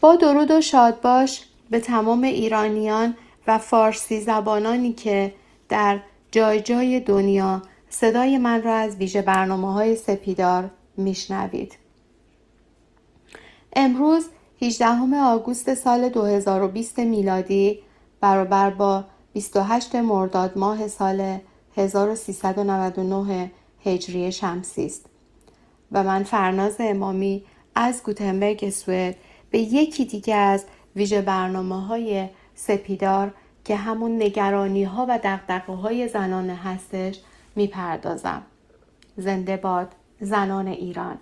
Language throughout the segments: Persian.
با درود و شادباش به تمام ایرانیان و فارسی زبانانی که در جای جای دنیا صدای من را از ویژه برنامه‌های سپیدار میشنوید. امروز 18 آگوست سال 2020 میلادی برابر با 28 مرداد ماه سال 1399 هجری شمسی است و من فرناز امامی از گوتنبرگ سوئد به یکی دیگه از ویژه برنامه‌های سپیدار که همون نگرانی‌ها و دغدغه‌های زنانه هستش میپردازم. زنده باد زنان ایران.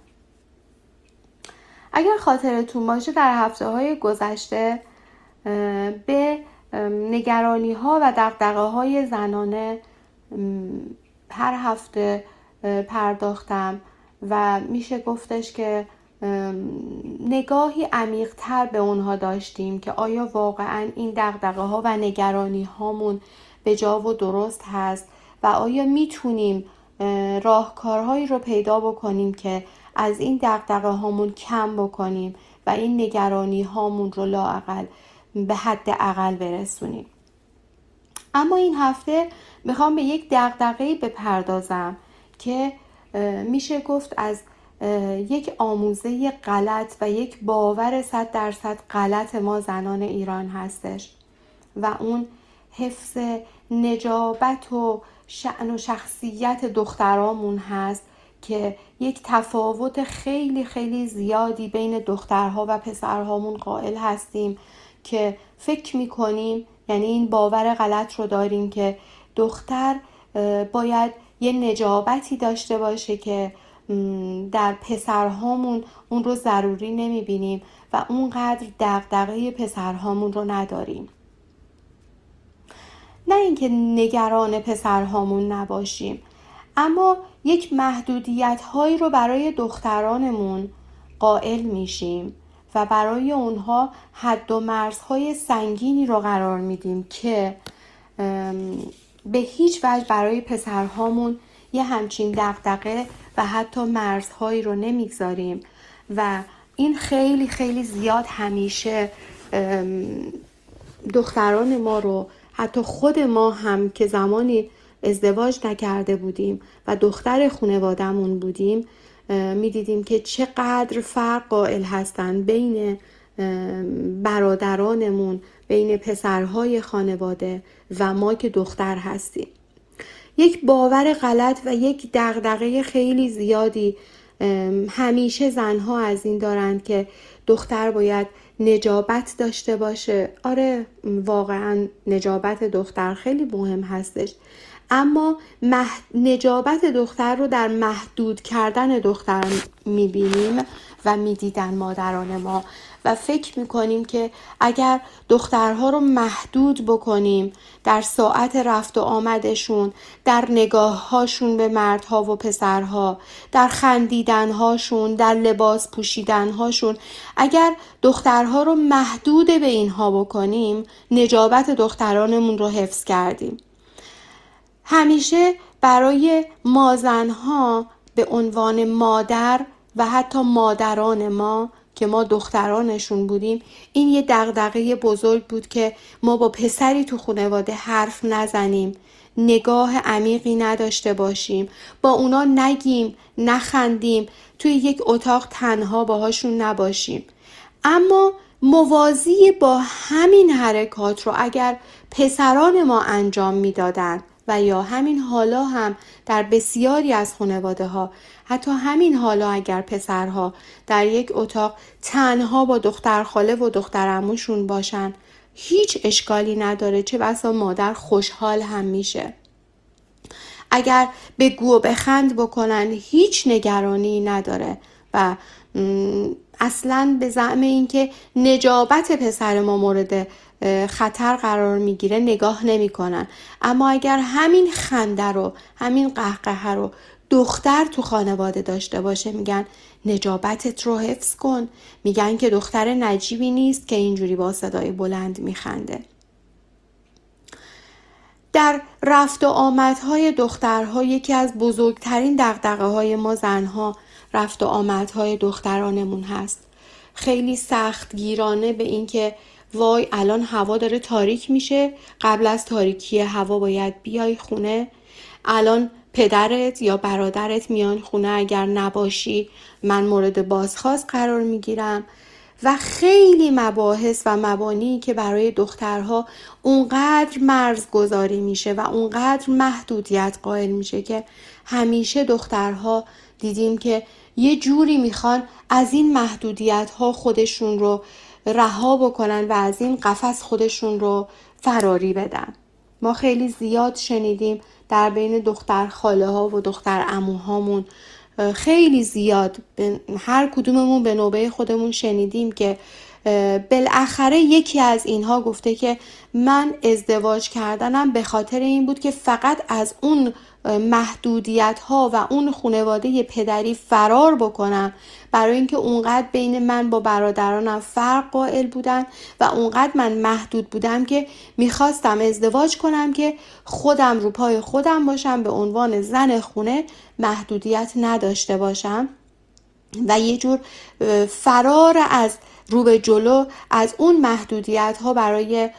اگر خاطرتون باشه در هفته‌های گذشته به نگرانی‌ها و دغدغه‌های زنانه هر هفته پرداختم و میشه گفتش که نگاهی عمیق‌تر به اونها داشتیم که آیا واقعاً این دغدغه‌ها و نگرانی‌هامون به جا و درست هست و آیا میتونیم راهکارهایی رو پیدا بکنیم که از این دغدغه‌هامون کم بکنیم و این نگرانی‌هامون رو لااقل به حد اقل برسونیم. اما این هفته میخوام به یک دغدغه‌ای بپردازم که میشه گفت از یک آموزه غلط و یک باور 100% غلط ما زنان ایران هستش و اون حفظ نجابت و شأن و شخصیت دخترامون هست که یک تفاوت خیلی خیلی زیادی بین دخترها و پسرهامون قائل هستیم که فکر میکنیم، یعنی این باور غلط رو داریم که دختر باید یه نجابتی داشته باشه که در پسرهامون اون رو ضروری نمیبینیم و اونقدر دغدغه پسرهامون رو نداریم. نه اینکه نگران پسرهامون نباشیم، اما یک محدودیت هایی رو برای دخترانمون قائل میشیم و برای اونها حد و مرزهای سنگینی رو قرار میدیم که به هیچ وجه برای پسرهامون یه همچین دغدغه و حتی مرزهایی رو نمیگذاریم و این خیلی خیلی زیاد همیشه دختران ما رو، حتی خود ما هم که زمانی ازدواج نکرده بودیم و دختر خانواده‌مون بودیم میدیدیم که چقدر فرق قائل هستن بین برادرانمون، بین پسرهای خانواده و ما که دختر هستیم. یک باور غلط و یک دغدغه خیلی زیادی همیشه زنها از این دارند که دختر باید نجابت داشته باشه. آره، واقعا نجابت دختر خیلی مهم هستش، اما نجابت دختر رو در محدود کردن دختر میبینیم و میدیدن مادران ما و فکر میکنیم که اگر دخترها رو محدود بکنیم در ساعت رفت و آمدشون، در نگاههاشون به مردها و پسرها، در خندیدنهاشون، در لباس پوشیدنهاشون، اگر دخترها رو محدود به اینها بکنیم نجابت دخترانمون رو حفظ کردیم. همیشه برای ما زنها به عنوان مادر و حتی مادران ما که ما دخترانشون بودیم این یه دغدغه بزرگ بود که ما با پسری تو خانواده حرف نزنیم، نگاه عمیقی نداشته باشیم، با اونا نگیم، نخندیم، توی یک اتاق تنها باهاشون نباشیم. اما موازی با همین حرکات رو اگر پسران ما انجام میدادن و یا همین حالا هم در بسیاری از خانواده ها، حتی همین حالا اگر پسرها در یک اتاق تنها با دختر خاله و دختر عموشون باشن هیچ اشکالی نداره، چه بسا مادر خوشحال هم میشه. اگر بگو و بخند بکنن هیچ نگرانی نداره و اصلاً به زعم این که نجابت پسر ما مورد خطر قرار میگیره نگاه نمی کنن. اما اگر همین خنده رو، همین قهقه رو دختر تو خانواده داشته باشه میگن نجابتت رو حفظ کن، میگن که دختر نجیبی نیست که اینجوری با صدای بلند میخنده. در رفت و آمدهای دخترها یکی از بزرگترین دغدغه‌های ما زنها رفت و آمدهای دخترانمون هست. خیلی سخت گیرانه به این که وای الان هوا داره تاریک میشه، قبل از تاریکی هوا باید بیای خونه، الان پدرت یا برادرت میان خونه، اگر نباشی من مورد بازخواست قرار میگیرم و خیلی مباحث و مبانی که برای دخترها اونقدر مرزگذاری میشه و اونقدر محدودیت قائل میشه که همیشه دخترها دیدیم که یه جوری میخوان از این محدودیت ها خودشون رو رها بکنن و از این قفس خودشون رو فراری بدن. ما خیلی زیاد شنیدیم در بین دختر خاله ها و دختر عموهامون، خیلی زیاد هر کدوممون به نوبه خودمون شنیدیم که بالاخره یکی از اینها گفته که من ازدواج کردنم به خاطر این بود که فقط از اون محدودیت ها و اون خانواده پدری فرار بکنم، برای اینکه اونقدر بین من با برادرانم فرق قائل بودن و اونقدر من محدود بودم که میخواستم ازدواج کنم که خودم رو پای خودم باشم، به عنوان زن خونه محدودیت نداشته باشم و یه جور فرار از رو به جلو از اون محدودیت ها برای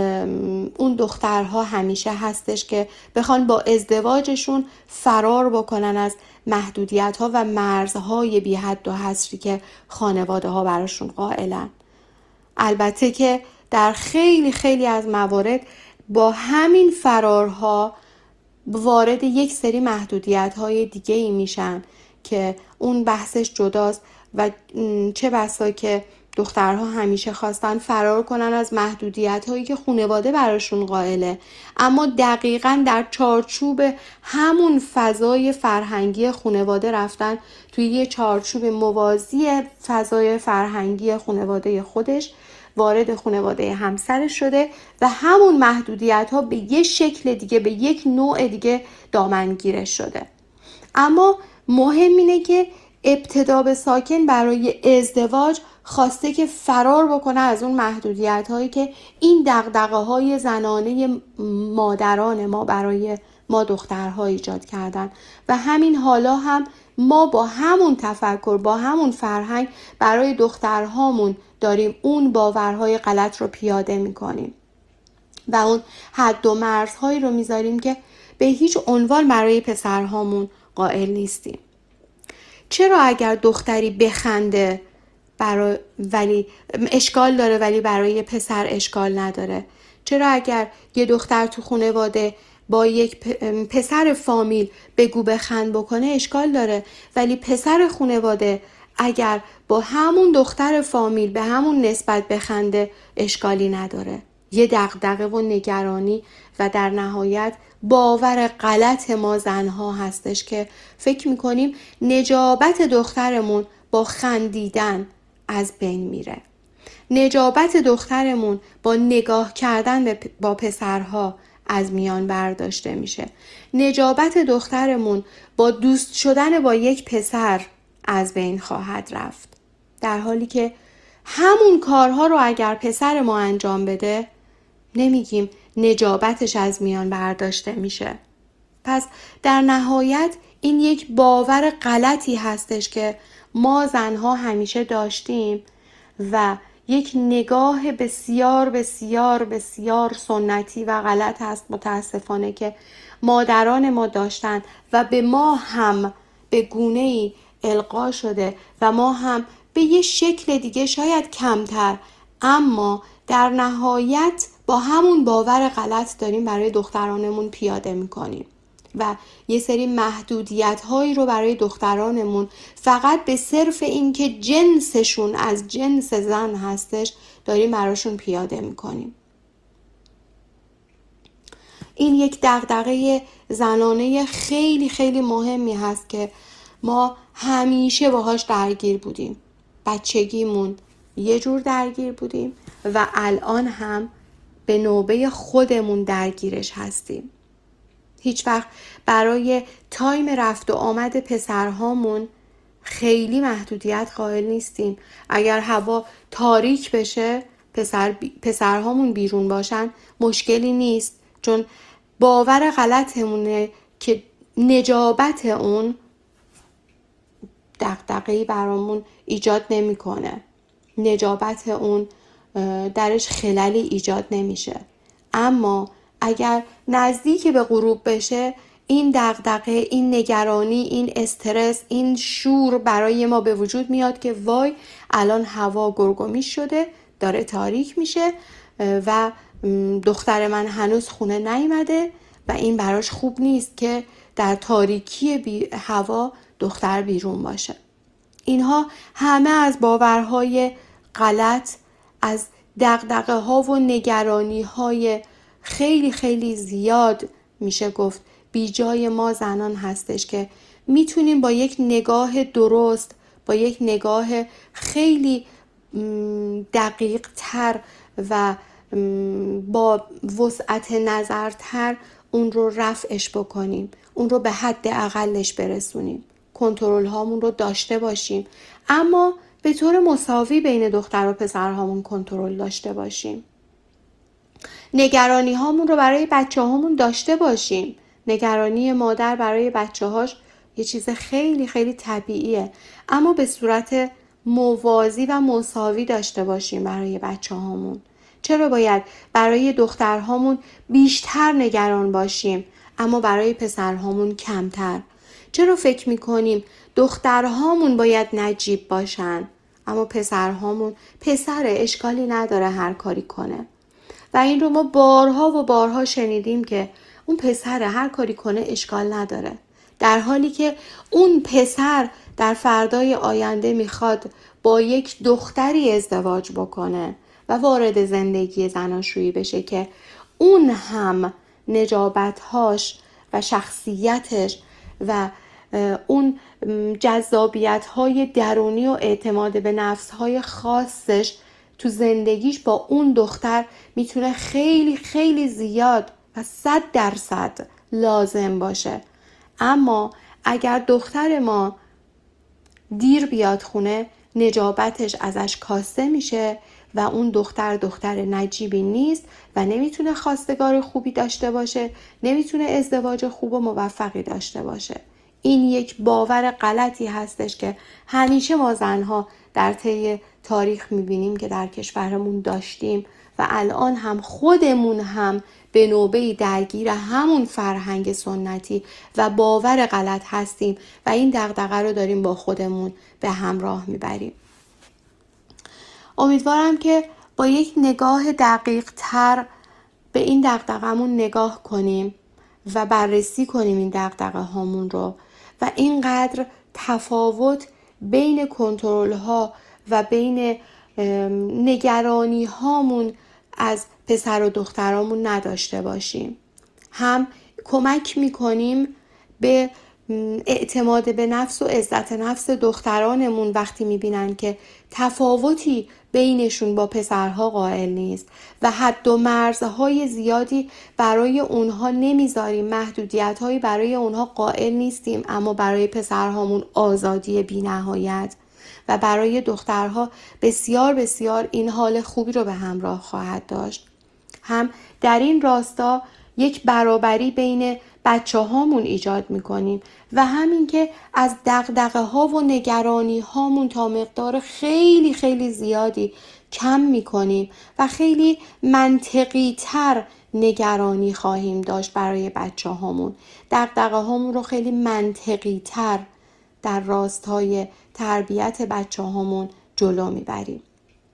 اون دخترها همیشه هستش که بخوان با ازدواجشون فرار بکنن از محدودیت ها و مرزهای بی حد و حصری که خانواده ها براشون قائلن. البته که در خیلی خیلی از موارد با همین فرارها وارد یک سری محدودیت های دیگه ای میشن که اون بحثش جداست و چه بسا که دخترها همیشه خواستن فرار کنن از محدودیت هایی که خانواده براشون قائله، اما دقیقاً در چارچوب همون فضای فرهنگی خانواده رفتن توی یه چارچوب موازی فضای فرهنگی خانواده خودش، وارد خانواده همسرش شده و همون محدودیت ها به یه شکل دیگه، به یک نوع دیگه دامنگیرش شده. اما مهم اینه که ابتدا به ساکن برای ازدواج خواسته که فرار بکنه از اون محدودیت هایی که این دغدغه های زنانه مادران ما برای ما دخترها ایجاد کردن و همین حالا هم ما با همون تفکر، با همون فرهنگ برای دخترهامون داریم اون باورهای غلط رو پیاده میکنیم و اون حد و مرزهایی رو میذاریم که به هیچ عنوان برای پسرهامون قائل نیستیم. چرا اگر دختری بخنده ولی اشکال داره ولی برای پسر اشکال نداره؟ چرا اگر یه دختر تو خانواده با یک پسر فامیل بگو بخند بکنه اشکال داره، ولی پسر خانواده اگر با همون دختر فامیل به همون نسبت بخنده اشکالی نداره؟ یه دغدغه و نگرانی و در نهایت باور غلط ما زنها هستش که فکر میکنیم نجابت دخترمون با خندیدن از بین میره، نجابت دخترمون با نگاه کردن با پسرها از میان برداشته میشه، نجابت دخترمون با دوست شدن با یک پسر از بین خواهد رفت، در حالی که همون کارها رو اگر پسر ما انجام بده نمیگیم نجابتش از میان برداشته میشه. پس در نهایت این یک باور غلطی هستش که ما زنها همیشه داشتیم و یک نگاه بسیار بسیار بسیار سنتی و غلط هست متاسفانه که مادران ما داشتن و به ما هم به گونه‌ای القا شده و ما هم به یه شکل دیگه شاید کمتر، اما در نهایت با همون باور غلط داریم برای دخترانمون پیاده میکنیم و یه سری محدودیت هایی رو برای دخترانمون فقط به صرف این که جنسشون از جنس زن هستش داریم براشون پیاده میکنیم. این یک دغدغه زنانه خیلی خیلی مهمی هست که ما همیشه باهاش درگیر بودیم. بچگیمون یه جور درگیر بودیم و الان هم به نوبه خودمون درگیرش هستیم. هیچ وقت برای تایم رفت و آمد پسرهامون خیلی محدودیت قائل نیستیم. اگر هوا تاریک بشه پسرهامون بیرون باشن مشکلی نیست، چون باور غلطمونه که نجابت اون دغدغه‌ای برامون ایجاد نمی‌کنه. نجابت اون درش خللی ایجاد نمیشه. اما اگر نزدیک به غروب بشه، این دغدغه، این نگرانی، این استرس، این شور برای ما به وجود میاد که وای الان هوا گرگومیش شده، داره تاریک میشه و دختر من هنوز خونه نیامده و این براش خوب نیست که در تاریکی هوا دختر بیرون باشه. اینها همه از باورهای غلط، از دغدغه ها و نگرانی های خیلی خیلی زیاد میشه گفت بی جای ما زنان هستش که میتونیم با یک نگاه درست، با یک نگاه خیلی دقیق تر و با وسعت نظرتر اون رو رفعش بکنیم، اون رو به حد اقلش برسونیم، کنترل هامون رو داشته باشیم، اما به طور مساوی بین دختر و پسرهامون کنترل داشته باشیم. نگرانی هامون رو برای بچه هامون داشته باشیم. نگرانی مادر برای بچه هاش یه چیز خیلی خیلی طبیعیه، اما به صورت موازی و مساوی داشته باشیم برای بچه هامون. چرا باید برای دخترهامون بیشتر نگران باشیم اما برای پسرهامون کمتر؟ چرا فکر میکنیم دخترهامون باید نجیب باشن اما پسرهامون پسره، اشکالی نداره هر کاری کنه؟ و این رو ما بارها و بارها شنیدیم که اون پسر هر کاری کنه اشکال نداره، در حالی که اون پسر در فردای آینده میخواد با یک دختری ازدواج بکنه و وارد زندگی زناشویی بشه که اون هم نجابت‌هاش و شخصیتش و اون جذابیت‌های درونی و اعتماد به نفس‌های خاصش تو زندگیش با اون دختر میتونه خیلی خیلی زیاد و 100% لازم باشه. اما اگر دختر ما دیر بیاد خونه، نجابتش ازش کاسته میشه و اون دختر نجیبی نیست و نمیتونه خواستگار خوبی داشته باشه، نمیتونه ازدواج خوب و موفقی داشته باشه. این یک باور غلطی هستش که همیشه ما زنها در طی تاریخ میبینیم که در کشورمون داشتیم و الان هم خودمون هم به نوبه‌ای درگیر همون فرهنگ سنتی و باور غلط هستیم و این دغدغه رو داریم با خودمون به همراه میبریم. امیدوارم که با یک نگاه دقیق تر به این دغدغه‌مون نگاه کنیم و بررسی کنیم این دغدغه هامون رو و اینقدر تفاوت بین کنترل ها و بین نگرانی هامون از پسر و دخترامون نداشته باشیم. هم کمک میکنیم به اعتماد به نفس و عزت نفس دخترانمون وقتی میبینن که تفاوتی بینشون با پسرها قائل نیست و حد و مرزهای زیادی برای اونها نمیذاریم، محدودیت‌هایی برای اونها قائل نیستیم، اما برای پسرهامون آزادی بی‌نهایت و برای دخترها بسیار بسیار این حال خوبی رو به همراه خواهد داشت. هم در این راستا یک برابری بین بچه هامون ایجاد میکنیم و همین که از دغدغه ها و نگرانی هامون تا مقدار خیلی خیلی زیادی کم میکنیم و خیلی منطقی تر نگرانی خواهیم داشت برای بچه هامون. دغدغه هامون رو خیلی منطقی تر در راستای تربیت بچه هامون جلو میبریم.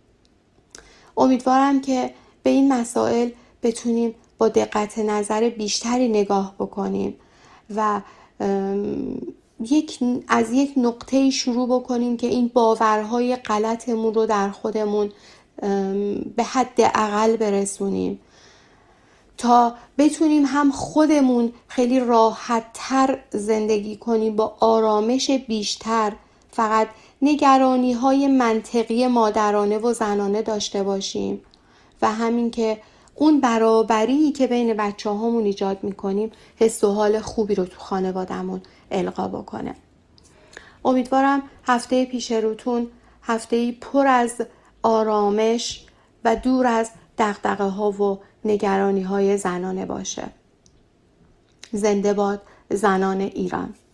امیدوارم که به این مسائل بتونیم با دقت نظر بیشتری نگاه بکنیم و از یک نقطه شروع بکنیم که این باورهای غلطمون رو در خودمون به حد اقل برسونیم تا بتونیم هم خودمون خیلی راحت‌تر زندگی کنیم با آرامش بیشتر، فقط نگرانی‌های منطقی مادرانه و زنانه داشته باشیم و همین که اون برابری که بین بچه هامون ایجاد میکنیم حس و حال خوبی رو تو خانوادمون القا بکنه. امیدوارم هفته پیش روتون هفته‌ای پر از آرامش و دور از دغدغه ها و نگرانی های زنانه باشه. زنده باد زنان ایران.